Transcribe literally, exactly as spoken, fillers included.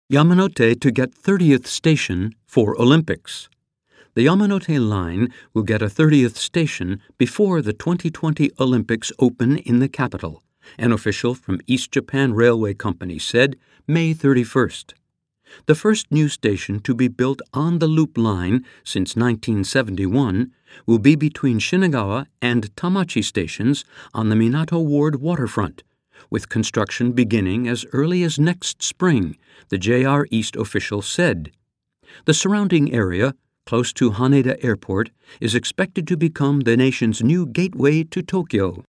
Yamanote to get thirtieth station for Olympics. The Yamanote Line will get a thirtieth station before the twenty twenty Olympics open in the capital, an official from East Japan Railway Company said May thirty-first. The first new station to be built on the Loop Line since nineteen seventy-one will be between Shinagawa and Tamachi stations on the Minato Ward waterfront, with construction beginning as early as next spring, the J R East official said. The surrounding area, close to Haneda Airport, is expected to become the nation's new gateway to Tokyo.